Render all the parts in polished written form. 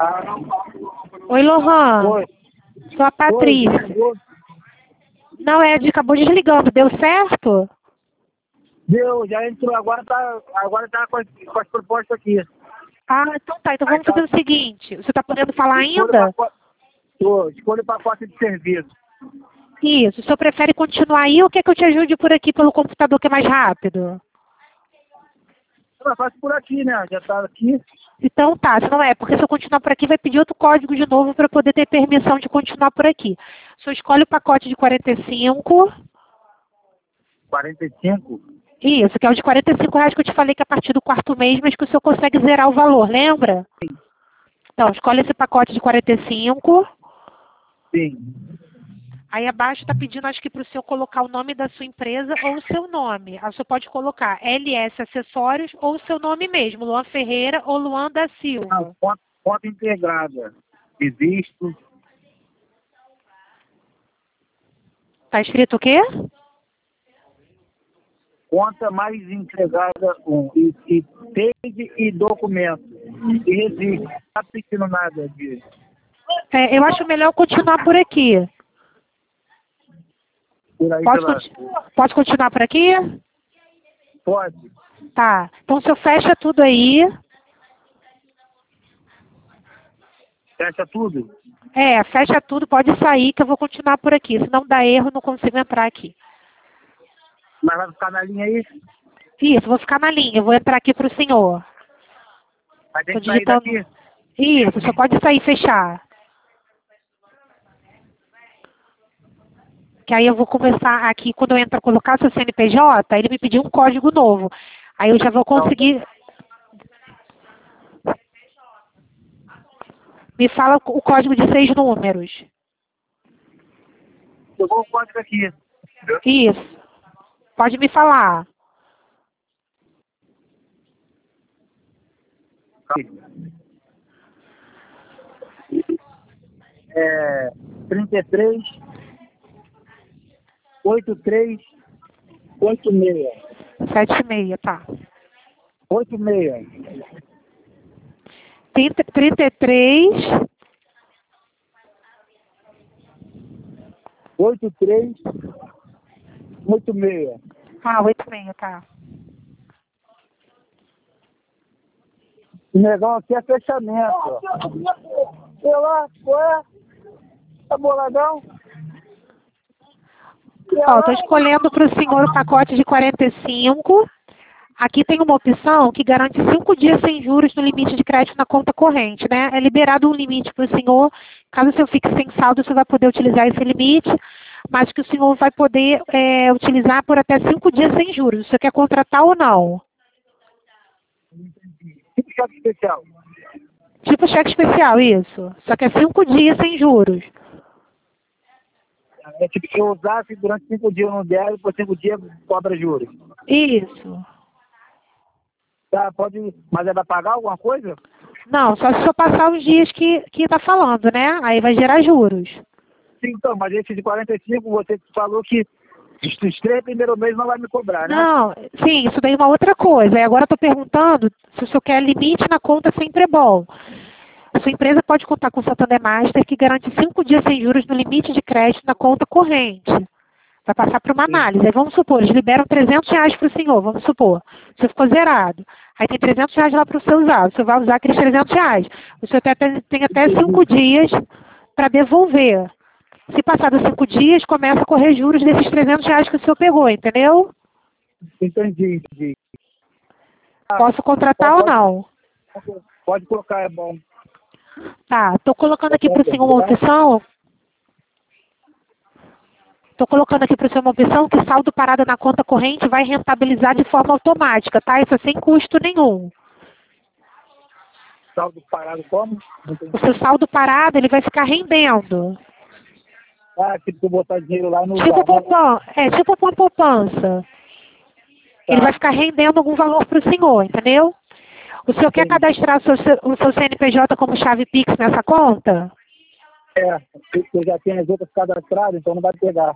Oi, Lohan. Oi. Sou a Patrícia. Oi, Não, acabou desligando. Deu certo? deu, já entrou, agora tá com as propostas aqui. Ah, então tá. Então vamos fazer o seguinte. Você tá podendo falar ainda? Escolha o pacote de serviço. Isso. O senhor prefere continuar aí ou quer que eu te ajude por aqui pelo computador que é mais rápido? Eu faço por aqui, né? Já tá aqui. Então tá, se não é, porque se eu continuar por aqui vai pedir outro código de novo para poder ter permissão de continuar por aqui. O senhor escolhe o pacote de 45. 45? Isso, que é o de R$ 45 que eu te falei que é a partir do quarto mês, mas que o senhor consegue zerar o valor, lembra? Sim. Então, escolhe esse pacote de 45. Sim. Aí abaixo está pedindo, acho que para o senhor colocar o nome da sua empresa ou o seu nome. Aí o senhor pode colocar LS Acessórios ou o seu nome mesmo, Luan Ferreira ou Luan da Silva. Não, conta integrada. Existo. Tá escrito o quê? Conta mais integrada e page e documento. E existe. Não está pedindo nada disso. Eu acho melhor continuar por aqui. Por aí Pode continuar por aqui? Pode. Tá. Então o senhor fecha tudo aí. Fecha tudo? Fecha tudo, pode sair que eu vou continuar por aqui. Se não dá erro, não consigo entrar aqui. Mas vai ficar na linha aí? Isso, vou ficar na linha. Eu vou entrar aqui para o senhor. Vai ter Tô que sair digitando. daqui? Isso, só pode sair e fechar. Que aí eu vou começar aqui, quando eu entro colocar seu CNPJ, ele me pediu um código novo. Aí eu já vou conseguir. Me fala o código de 6 números. Eu vou o código aqui. Isso. Pode me falar. É 33 83 86. 76, tá. 86. 33. 83 86. 86, tá. O negão aqui é fechamento. Sei lá, qual é? Tá boladão? Ó, estou escolhendo para o senhor o pacote de 45. Aqui tem uma opção que garante 5 dias sem juros no limite de crédito na conta corrente, né? É liberado um limite para o senhor. Caso o senhor fique sem saldo, o senhor vai poder utilizar esse limite, mas que o senhor vai poder utilizar por até 5 dias sem juros. O senhor quer contratar ou não? Tipo cheque especial. Tipo cheque especial, isso. Só que é 5 dias sem juros. É tipo que eu usasse durante 5 dias eu não der, e por 5 dias cobra juros. Isso. Tá, pode. Mas é pra pagar alguma coisa? Não, só se o senhor passar os dias que está falando, né? Aí vai gerar juros. Sim, então, mas esse de 45, você falou que os 3 primeiros meses não vai me cobrar, né? Não, sim, isso daí é uma outra coisa. E agora eu estou perguntando se o senhor quer limite na conta sempre é bom. A sua empresa pode contar com o Santander Master, que garante 5 dias sem juros no limite de crédito na conta corrente. Vai passar por uma análise. Aí vamos supor, eles liberam R$ 300 para o senhor, vamos supor. O senhor ficou zerado. Aí tem R$ 300 lá para o senhor usar. O senhor vai usar aqueles R$ 300. O senhor tem até 5 dias para devolver. Se passar dos 5 dias, começa a correr juros desses R$ 300 que o senhor pegou, entendeu? Entendi. Posso contratar ou não? Pode colocar, é bom. Tá, estou colocando aqui para o senhor uma opção. Estou colocando aqui para o senhor uma opção que saldo parado na conta corrente vai rentabilizar de forma automática, tá? Isso é sem custo nenhum. Saldo parado como? O seu saldo parado, ele vai ficar rendendo. Ah, tipo, botar dinheiro lá no Tipo tipo uma poupança. Ele vai ficar rendendo algum valor para o senhor, entendeu? O senhor quer cadastrar o seu CNPJ como chave Pix nessa conta? Eu já tenho as outras cadastradas, então não vai pegar.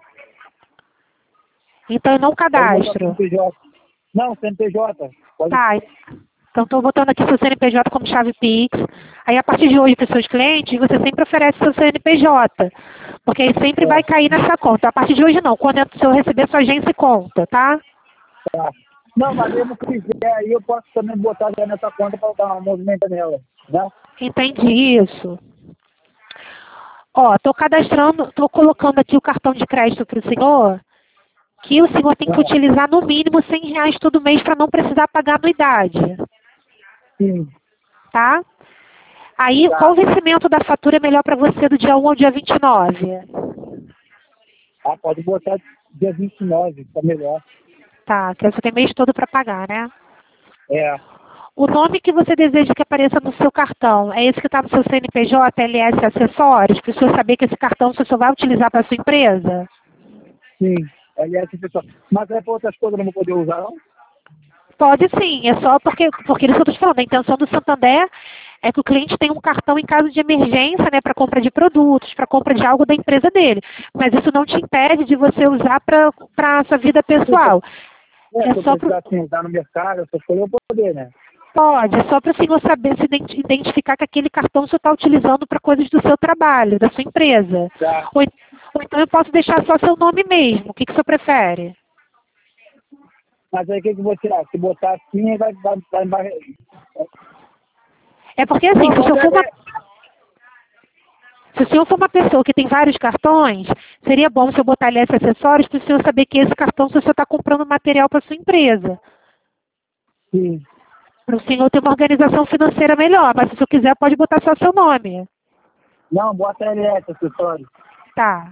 Então eu não cadastro. CNPJ. Não, CNPJ. Pode... Tá, Então, estou botando aqui seu CNPJ como chave Pix. Aí, a partir de hoje, para os seus clientes, você sempre oferece seu CNPJ. Porque aí sempre vai cair nessa conta. A partir de hoje, não. Quando se eu receber sua agência e conta, tá? Tá. Não, mas eu não quiser, aí eu posso também botar já nessa conta para dar uma movimenta nela, né? Entendi isso. Ó, estou colocando aqui o cartão de crédito para o senhor, que o senhor tem que utilizar no mínimo R$ 100 todo mês para não precisar pagar anuidade, Sim. tá? Aí, Tá. qual o vencimento da fatura é melhor para você, do dia 1 ao dia 29? Ah, pode botar dia 29, tá melhor. Tá, que você tem mês todo para pagar, né? É. O nome que você deseja que apareça no seu cartão é esse que está no seu CNPJ, LS Acessórios, para o senhor saber que esse cartão o senhor vai utilizar para a sua empresa? Sim. Aliás, pessoal. Mas é para outras coisas eu não vou poder usar, não? Pode sim, é só porque isso que eu estou te falando. A intenção do Santander é que o cliente tenha um cartão em caso de emergência, né, para compra de produtos, para compra de algo da empresa dele. Mas isso não te impede de você usar para a sua vida pessoal. Se É eu só precisar assim, usar no mercado, essas coisas eu vou poder, né? pode, é só para o senhor saber se identificar que aquele cartão o senhor está utilizando para coisas do seu trabalho, da sua empresa. Tá. Ou então eu posso deixar só seu nome mesmo. O que o senhor prefere? Mas aí o que eu vou tirar? Se botar assim, aí vai. É porque assim, Não, se o mas senhor for uma Se o senhor for uma pessoa que tem vários cartões, seria bom se eu botar ali esses acessórios para o senhor saber que esse cartão, se o senhor está comprando material para sua empresa. Sim. Para o senhor ter uma organização financeira melhor. Mas se o senhor quiser, pode botar só seu nome. Não, bota LS, acessório. Tá.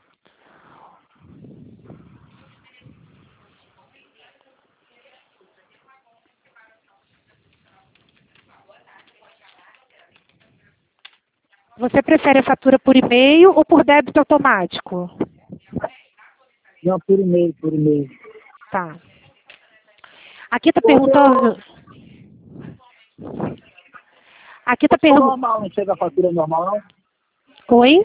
Você prefere a fatura por e-mail ou por débito automático? Não, por e-mail, por e-mail. Tá. Aqui está perguntando... Aqui está perguntando... Normal, não chega a fatura normal, não? Oi?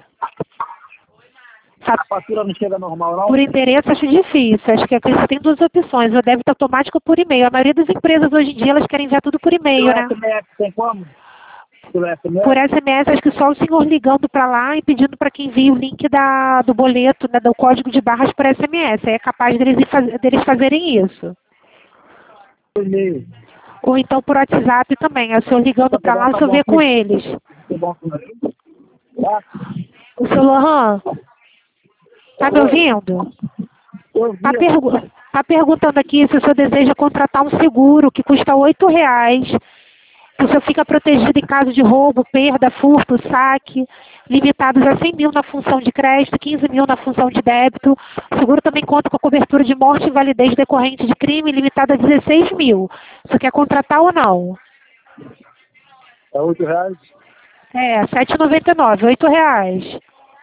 A fatura não chega normal, não? Por endereço acho difícil. Acho que aqui você tem duas opções, o débito automático ou por e-mail. A maioria das empresas hoje em dia elas querem enviar tudo por e-mail, Pelo né? SMS tem como? Pelo SMS? Por SMS, acho que só o senhor ligando para lá e pedindo para que envie o link do boleto, né, do código de barras por SMS. Aí é capaz deles fazerem isso. Por e-mail. Ou então por WhatsApp também. É o senhor ligando para lá, o senhor vê com eles. Tá bom comigo? Tá? O senhor Lohan, tá me ouvindo? Eu vi. Tá perguntando aqui se o senhor deseja contratar um seguro que custa R$ 8, que o senhor fica protegido em caso de roubo, perda, furto, saque, limitados a 100 mil na função de crédito, 15 mil na função de débito. O seguro também conta com a cobertura de morte e invalidez decorrente de crime, limitada a 16 mil. Você quer contratar ou não? É R$ 8? É, R$ 7,99, R$ 8.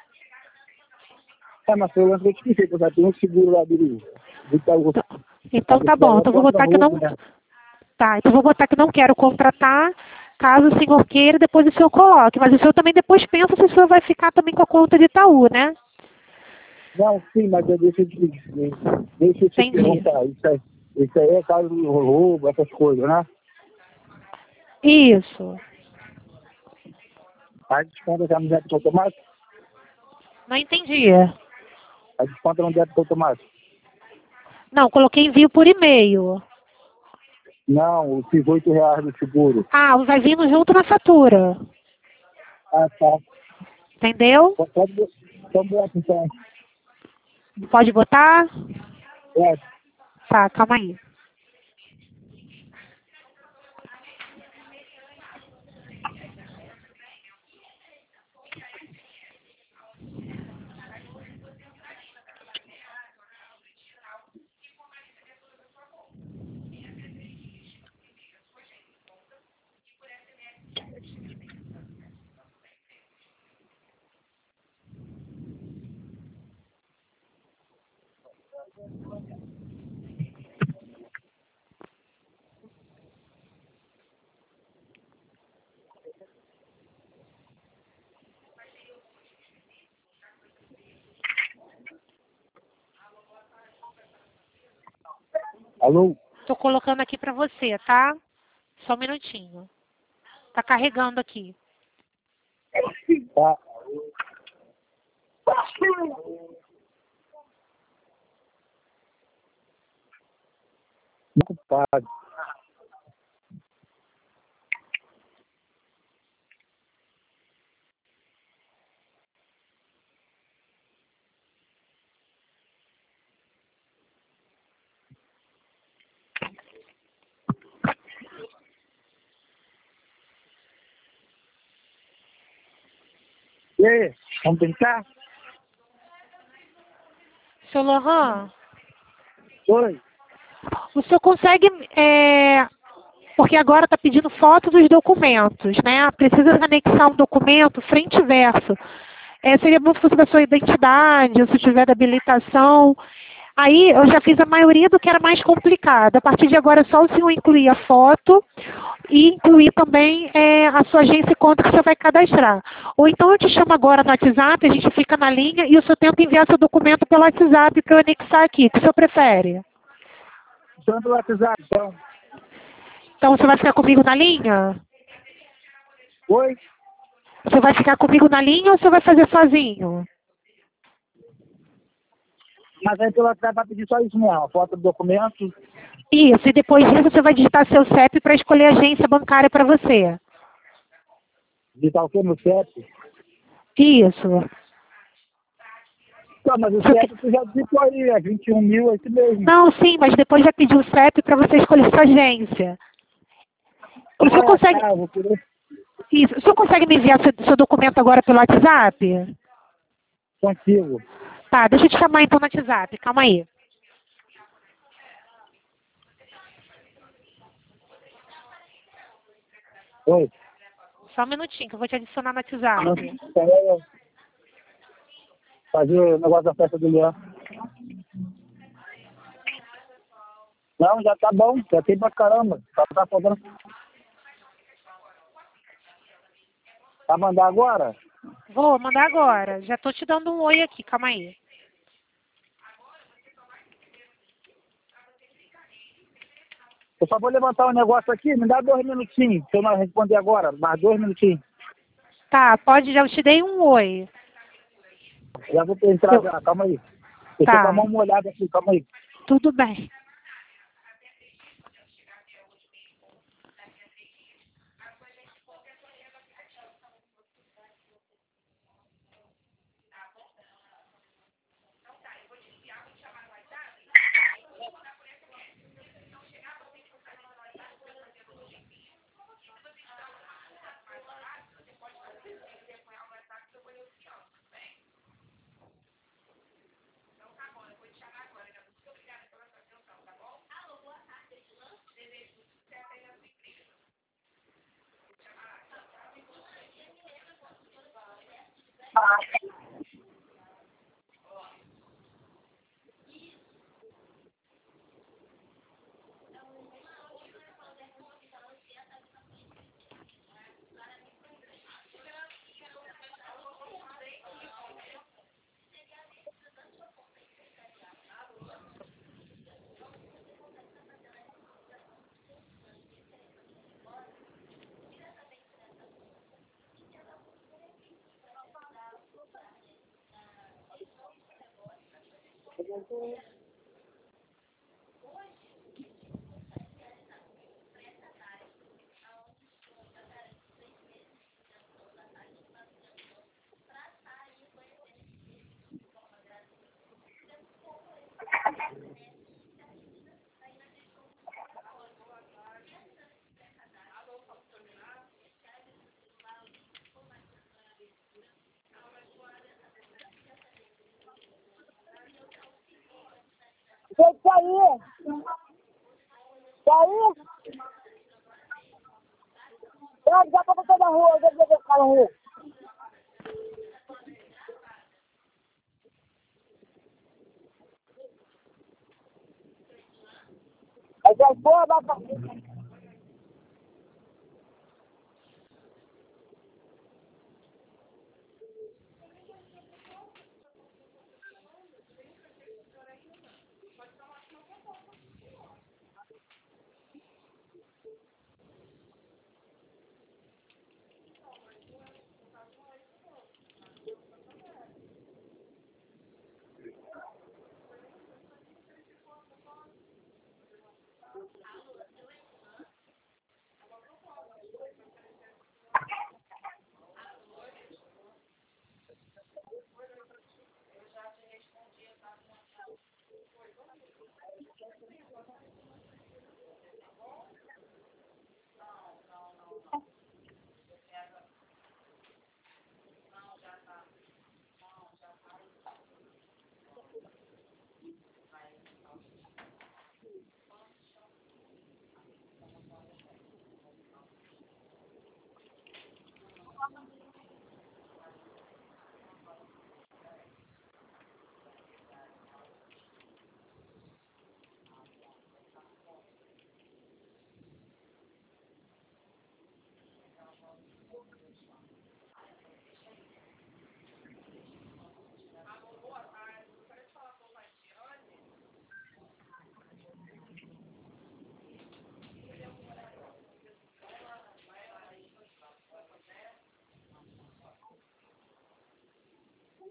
É, mas eu lembro que eu te expliquei, que eu já tenho um seguro lá do Itaú. Então tá bom, então vou botar que não... Tá, então vou botar que não quero contratar, caso o senhor queira, depois o senhor coloque. Mas o senhor também depois pensa se o senhor vai ficar também com a conta de Itaú, né? Não, sim, mas deixa eu te Entendi. perguntar. Isso aí é caso de roubo, essas coisas, né? Isso. A desconta já no débito automático? Não entendi. A desconta no débito automático? Não, coloquei envio por e-mail. Não, esses R$ 8 do seguro. Ah, vai vindo junto na fatura. Ah, tá. Entendeu? Então bota então. Pode botar? É, Tá, calma aí. alô? Tô colocando aqui pra você, tá? Só um minutinho. Tá carregando aqui. Tá. Ocupado. E aí, vamos brincar? Seu Lohan, Oi. o senhor consegue, porque agora está pedindo foto dos documentos, né? Precisa anexar um documento frente e verso. Seria bom se fosse da sua identidade, ou se tiver da habilitação. Aí eu já fiz a maioria do que era mais complicado. A partir de agora é só o senhor incluir a foto e incluir também a sua agência e conta que você vai cadastrar. Ou então eu te chamo agora no WhatsApp, a gente fica na linha e o senhor tenta enviar seu documento pelo WhatsApp para eu anexar aqui. O que o senhor prefere? Chama pelo WhatsApp, então. Então você vai ficar comigo na linha? Oi? Você vai ficar comigo na linha ou você vai fazer sozinho? Mas aí pelo WhatsApp vai pedir só isso mesmo, foto do documento. Isso, e depois disso você vai digitar seu CEP para escolher a agência bancária para você. Digitar o quê? No CEP? Isso. Não, mas o CEP tu já digitou aí, é 21 mil, é isso mesmo. Não, sim, mas depois já pediu o CEP para você escolher sua agência. O senhor consegue... Tá, vou querer Isso. O senhor consegue me enviar seu documento agora pelo WhatsApp? contigo. Tá, deixa eu te chamar então no WhatsApp. Calma aí. Oi. Só um minutinho que eu vou te adicionar no WhatsApp. Fazer o negócio da festa do Leão. Não, já tá bom, já tem pra caramba. Só tá faltando. Vai mandar agora? Vou mandar agora. Já tô te dando um oi aqui. Calma aí. Eu só vou levantar um negócio aqui, me dá 2 minutinhos. Se eu não responder agora, mais 2 minutinhos. Tá, pode, já te dei um oi. Já vou entrar já, calma aí. Deixa eu Tá, dar uma olhada aqui, calma aí. tudo bem. Tem que sair. Sair? Eu já vou sair da rua, eu vou ficar na rua. Aí já foi, vai pra...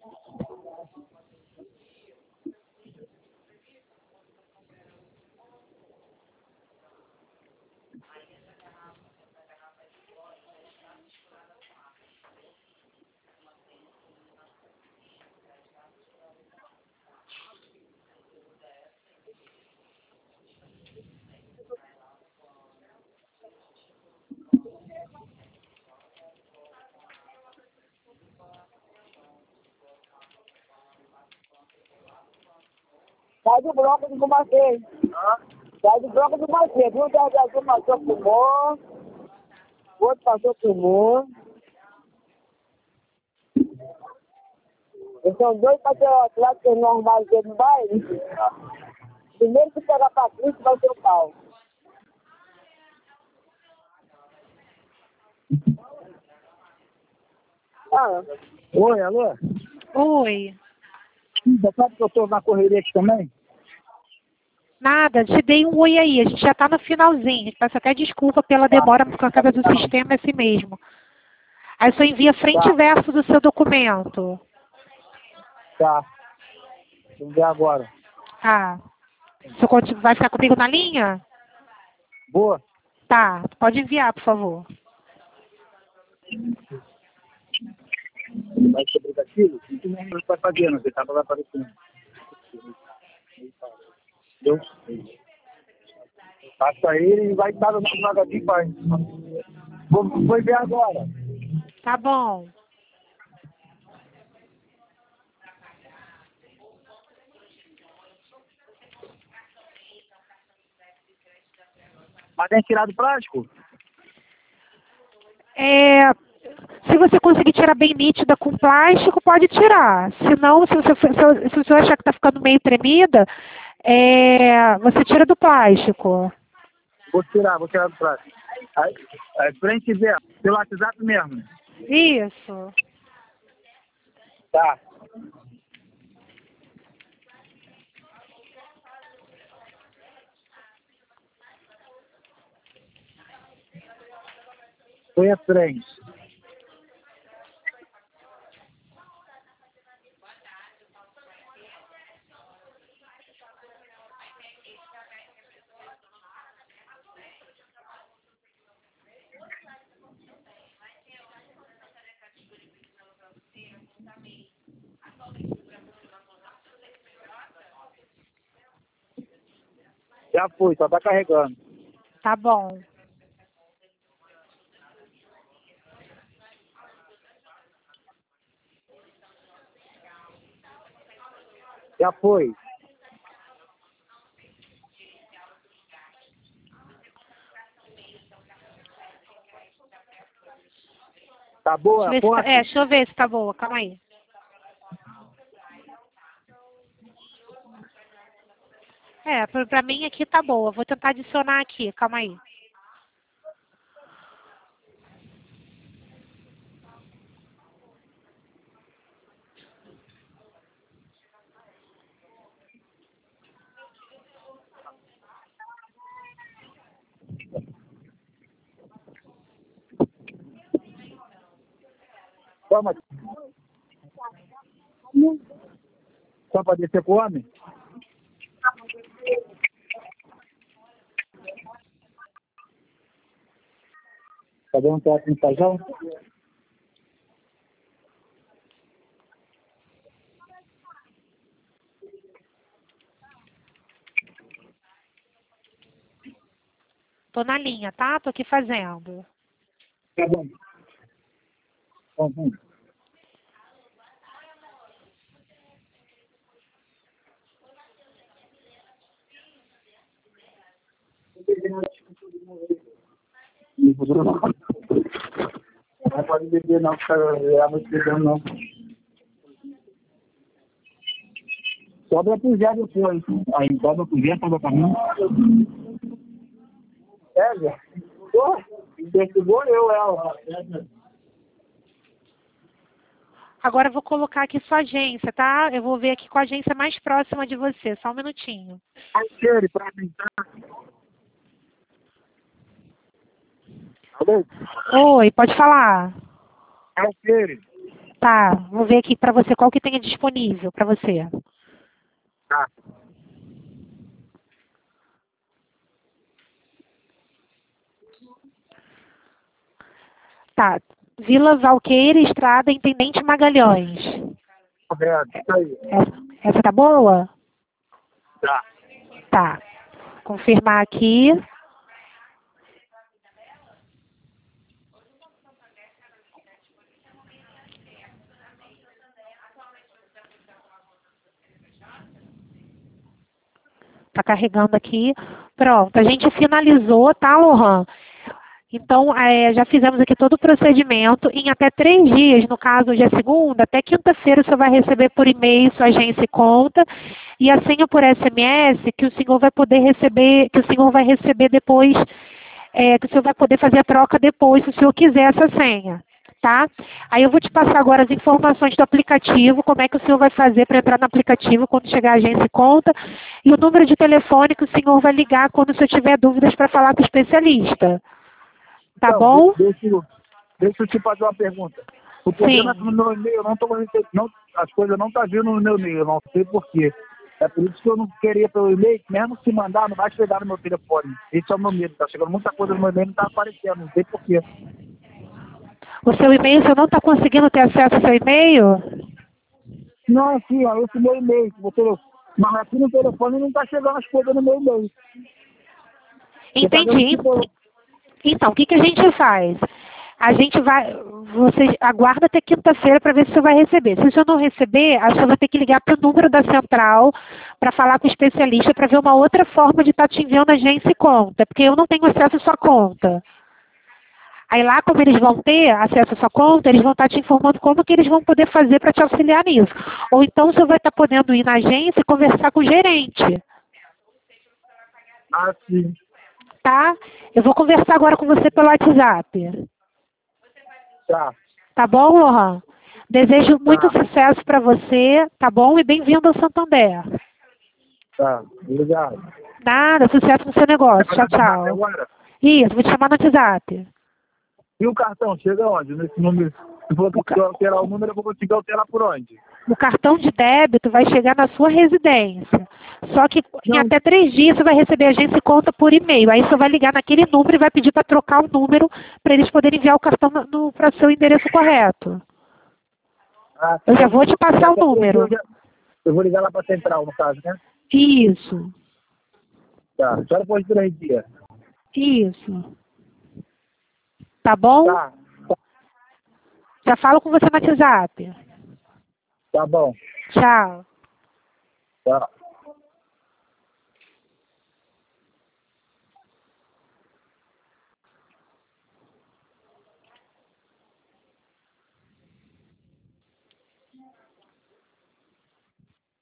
Sai do bloco do Macê. Sai do bloco do Macê. Viu? Um passou fumou. O outro passou fumou. Eles são dois patriotas lá que tem normal no baile. Primeiro que pegar a Patrícia vai ser o pau. Ah, oi, alô? Oi. Você sabe que eu tô na correria aqui também? Nada, te dei um oi aí. A gente já está no finalzinho. Peço até desculpa pela demora por causa do sistema, é assim mesmo. Aí só envia frente e verso do seu documento. Tá. Vamos ver agora. Tá. Você vai ficar comigo na linha? Boa. Tá. Pode enviar, por favor. Vai ser aplicativo? Isso mesmo você vai fazendo. Você tava lá aparecendo. Entendeu? Passa ele e vai estar no devagarzinho, pai. Vou ver agora. Tá bom. Mas tem tirado plástico? Se você conseguir tirar bem nítida com plástico, pode tirar. Se não, se você achar que está ficando meio tremida, você tira do plástico. Vou tirar do plástico. Aí frente e ver, pelo WhatsApp mesmo. Isso. Tá. Foi a frente. Já foi, só tá carregando. Tá bom. Já foi. Tá boa a foto? Deixa eu ver se tá boa. Calma aí. Pra mim aqui tá boa. Vou tentar adicionar aqui. Calma aí. Toma. Só pra descer com o homem? Tá dando teatro no Pajão? Tô na linha, tá? Tô aqui fazendo. Tá bom. Vamos. Não pode beber não, porque a noite bebendo não. Sobra pro Zé depois. Aí sobra pro Zé, sobra pra mim. Zé? Pô, investigou ela. Agora eu vou colocar aqui sua agência, tá? Eu vou ver aqui com a agência mais próxima de você. Só um minutinho. Aquele pra mim, tá? Alô? Oi, pode falar. Aquele. Tá, vou ver aqui para você qual que tenha disponível para você. Tá. Tá, Vila Valqueira, Estrada Intendente Magalhães. Correto, isso aí. Essa tá boa? Tá. Tá. Confirmar aqui. Tá carregando aqui. Pronto, a gente finalizou, tá, Lohan? Então, já fizemos aqui todo o procedimento. Em até 3 dias, no caso hoje é segunda, até quinta-feira você vai receber por e-mail sua agência e conta. E a senha por SMS que o senhor vai poder receber, que o senhor vai receber depois, que o senhor vai poder fazer a troca depois, se o senhor quiser essa senha. Tá? Aí eu vou te passar agora as informações do aplicativo, como é que o senhor vai fazer para entrar no aplicativo quando chegar a agência e conta, e o número de telefone que o senhor vai ligar quando o senhor tiver dúvidas para falar com o especialista. Tá Então, bom? deixa eu te fazer uma pergunta. O problema é que Sim. no meu e-mail eu não estou recebendo, as coisas não estão vindo no meu e-mail, eu não sei porquê. É por isso que eu não queria pelo e-mail, mesmo se mandar, não vai chegar no meu telefone. Esse é o meu medo, tá chegando muita coisa no meu e-mail e não está aparecendo, não sei porquê. O seu e-mail, o senhor não está conseguindo ter acesso ao seu e-mail? Não, sim, ó, esse meu e-mail, mas aqui no telefone não está chegando as coisas no meu e-mail. Você tá dando Entendi. tipo, Então, o que a gente faz? A gente vai, você aguarda até quinta-feira para ver se o senhor vai receber. Se o senhor não receber, a senhora vai ter que ligar para o número da central para falar com o especialista para ver uma outra forma de estar te enviando a agência e conta, porque eu não tenho acesso à sua conta. Aí lá, como eles vão ter acesso à sua conta, eles vão estar te informando como que eles vão poder fazer para te auxiliar nisso. Ou então o senhor vai estar podendo ir na agência e conversar com o gerente. assim, Tá? Eu vou conversar agora com você pelo WhatsApp. tá, Tá bom, Lohan? Desejo muito tá, sucesso para você, tá bom? E bem-vindo ao Santander. tá, obrigado. Nada, sucesso no seu negócio. Vai Tchau, dar WhatsApp tchau. agora? Isso, vou te chamar no WhatsApp. E o cartão, chega onde? Nesse número, se for O, que ca- eu alterar o número, eu vou conseguir alterar por onde? o cartão de débito vai chegar na sua residência. Só que em Não, até 3 dias você vai receber a agência e conta por e-mail. Aí você vai ligar naquele número e vai pedir para trocar o número para eles poderem enviar o cartão para o seu endereço correto. Eu já vou te passar o daqui a 3 dias número. eu vou ligar lá pra central, no caso, né? Isso, Tá, só depois de 3 dias. isso. Tá bom? Tá, Já falo com você no WhatsApp. tá bom. Tchau. Tá.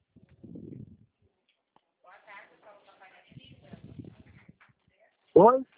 Oi?